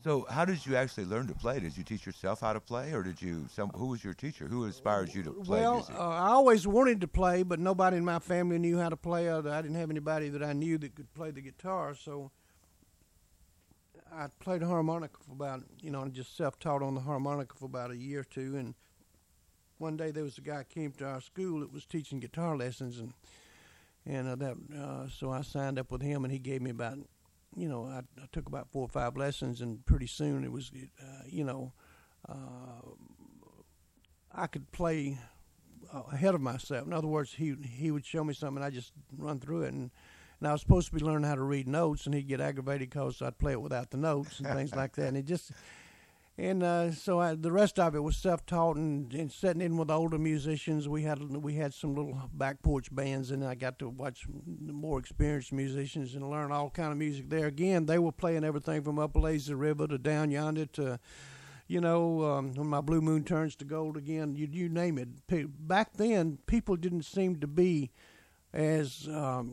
So, how did you actually learn to play? Did you teach yourself how to play, or did you? Who was your teacher? Who inspires you to play Well, music? I always wanted to play, but nobody in my family knew how to play. I didn't have anybody that I knew that could play the guitar, so I played harmonica for about, just self-taught on the harmonica for about a year or two. And one day there was a guy came to our school that was teaching guitar lessons, so I signed up with him, and he gave me about, I took about 4 or 5 lessons, and pretty soon it was, I could play ahead of myself. In other words, he would show me something, and I just run through it, and I was supposed to be learning how to read notes, and he'd get aggravated because I'd play it without the notes and things like that. The rest of it was self-taught and sitting in with older musicians. We had some little back porch bands, and I got to watch the more experienced musicians and learn all kind of music there. Again, they were playing everything from Up a Lazy River to Down Yonder to, When My Blue Moon Turns to Gold Again, you name it. Back then, people didn't seem to be as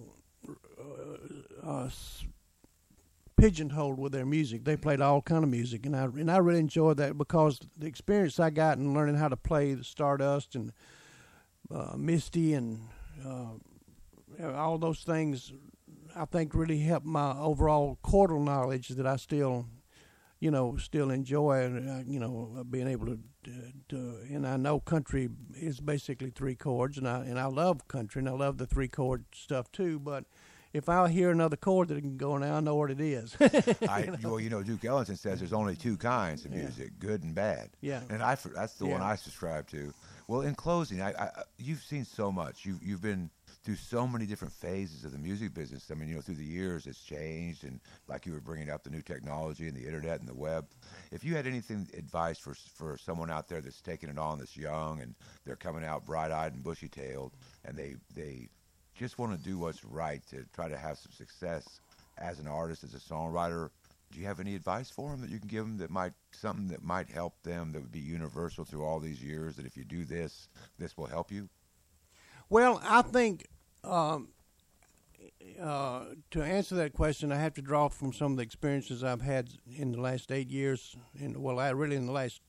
pigeonholed with their music. They played all kind of music, and I really enjoyed that because the experience I got in learning how to play the Stardust and Misty and all those things, I think really helped my overall chordal knowledge that I still enjoy. Being able to and I know country is basically 3 chords, and I love country, and I love the 3 chord stuff too, but if I hear another chord that can go now, I know what it is. Well, Duke Ellington says there's only 2 kinds of music, good and bad. Yeah. And that's the one I subscribe to. Well, in closing, you've seen so much. You've been through so many different phases of the music business. I mean, through the years it's changed, and like you were bringing up the new technology and the internet and the web. If you had advice for someone out there that's taking it on, that's young, and they're coming out bright-eyed and bushy-tailed, and they just want to do what's right to try to have some success as an artist, as a songwriter, do you have any advice for them that you can give them something that might help them, that would be universal through all these years, that if you do this will help you? Well, I think to answer that question, I have to draw from some of the experiences I've had in the last 8 years, in the last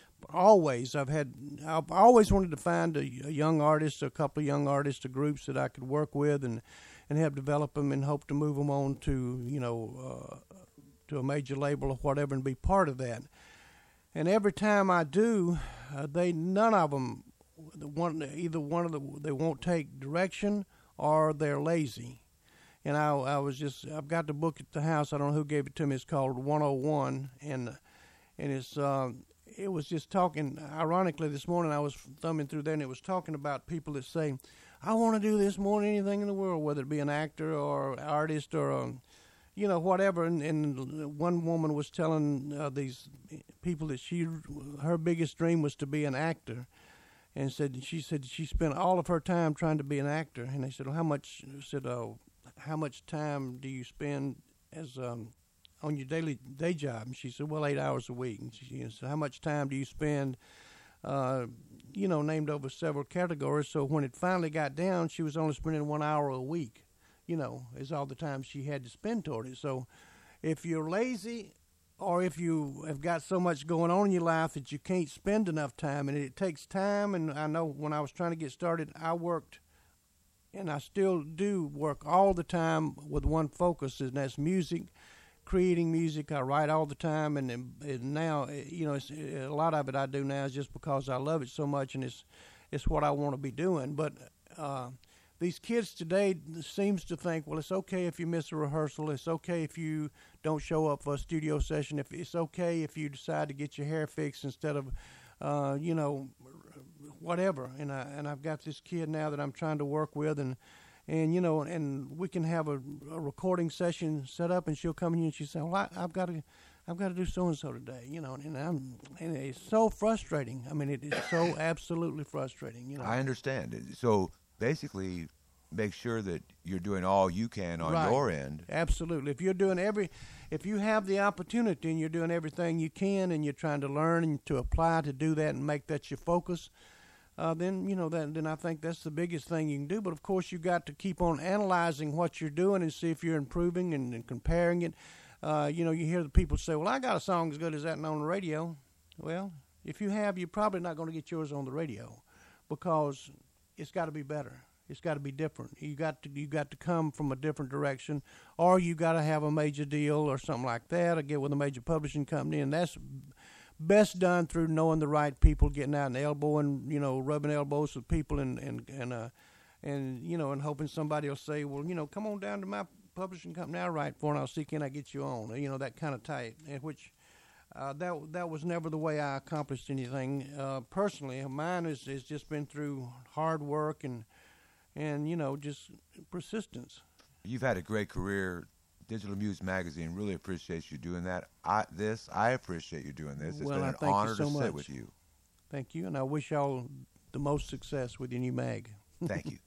I've always wanted to find a young artist, a couple of young artists, or groups that I could work with and help develop them and hope to move them on to, to a major label or whatever and be part of that. And every time I do, none of them, they won't take direction or they're lazy. And I've got the book at the house. I don't know who gave it to me. It's called 101, and it was just talking, ironically, this morning I was thumbing through there, and it was talking about people that say, I want to do this more than anything in the world, whether it be an actor or artist or, whatever. And one woman was telling these people that her biggest dream was to be an actor. And she said she spent all of her time trying to be an actor. And they said, well, how much time do you spend as on your day job? And she said, well, 8 hours a week. And she said, how much time do you spend, named over several categories. So when it finally got down, she was only spending 1 hour a week, is all the time she had to spend toward it. So if you're lazy or if you have got so much going on in your life that you can't spend enough time, and it takes time, and I know when I was trying to get started, I worked, and I still do work all the time with one focus, and that's music. Creating music, I write all the time, and now, it's, a lot of it I do now is just because I love it so much, and it's what I want to be doing. But these kids today seems to think, well, it's okay if you miss a rehearsal, it's okay if you don't show up for a studio session, if it's okay if you decide to get your hair fixed instead of, whatever. And I've got this kid now that I'm trying to work with, and we can have a recording session set up, and she'll come in and she say, well, I've got to do so and so today, and it's so frustrating. I mean, it is so absolutely frustrating. I understand. So basically, make sure that you're doing all you can on your end. Absolutely. If you have the opportunity and you're doing everything you can, and you're trying to learn and to apply to do that and make that your focus, then I think that's the biggest thing you can do. But of course, you got to keep on analyzing what you're doing and see if you're improving and comparing it. You know, you hear the people say, well, I got a song as good as that and on the radio. Well, if you have, you're probably not going to get yours on the radio because it's got to be better. It's got to be different. You got to come from a different direction, or you got to have a major deal or something like that, or get with a major publishing company, and that's best done through knowing the right people, getting out and elbowing, you know, rubbing elbows with people, and you know, and hoping somebody will say, well, you know, come on down to my publishing company I write for, and I'll see can I get you on, you know, that kind of tight, and which. That was never the way I accomplished anything personally. Mine has just been through hard work and you know, just persistence. You've had a great career. Digital Muse Magazine really appreciates you doing that. I appreciate you doing this. It's been an honor to sit with you. Thank you, and I wish y'all the most success with your new mag. Thank you.